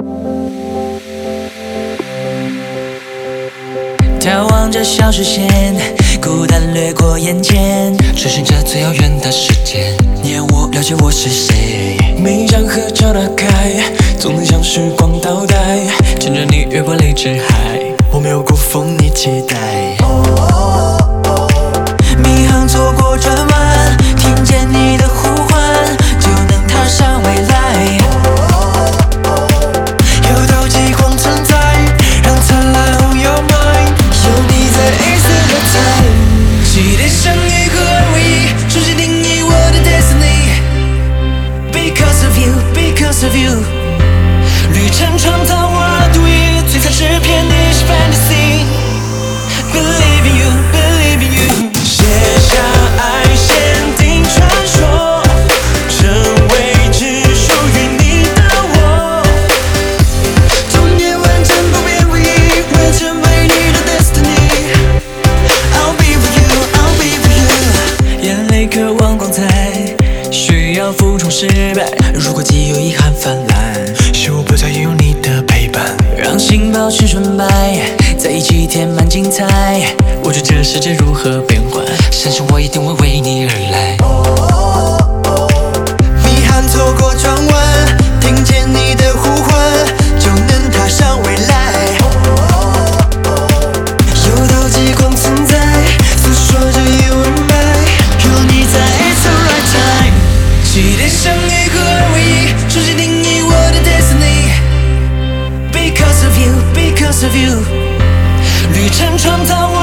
眺望着小视线，孤单掠过眼前，追寻着最遥远的时间。你让我了解我是谁，每一张合照打开，总能将时光倒带，牵着你越过泪之海。我没有辜负你期待。迷航错过转弯，听见你的呼唤，就能踏上未来。有道极光存在，让灿烂 on your mind。有你在黑色的太阳，期待相遇和二为一，重新定义我的 destiny。Because of you, because of you， 旅程创造我独一，璀璨诗篇你是 fantasy。Believe in you, believe in you。写下爱限定传说，成为只属于你的我。终点完成不变不移，我成为你的 destiny。I'll be with you, I'll be with you。眼泪渴望光彩，需要负重失败。如果既有遗憾泛滥，是我不再拥有你的陪伴。让心保持纯白，在一起填满精彩。无知这世界如何变幻，相信我一定会为你而来。迷航错过转弯，听见你的呼唤，就能踏上未来。有道极光存在，诉说着夜晚白，有你在 ，It's the right time。期待相遇和二为一，重新定义我的 destiny。Because of you, because of you， 旅程创造。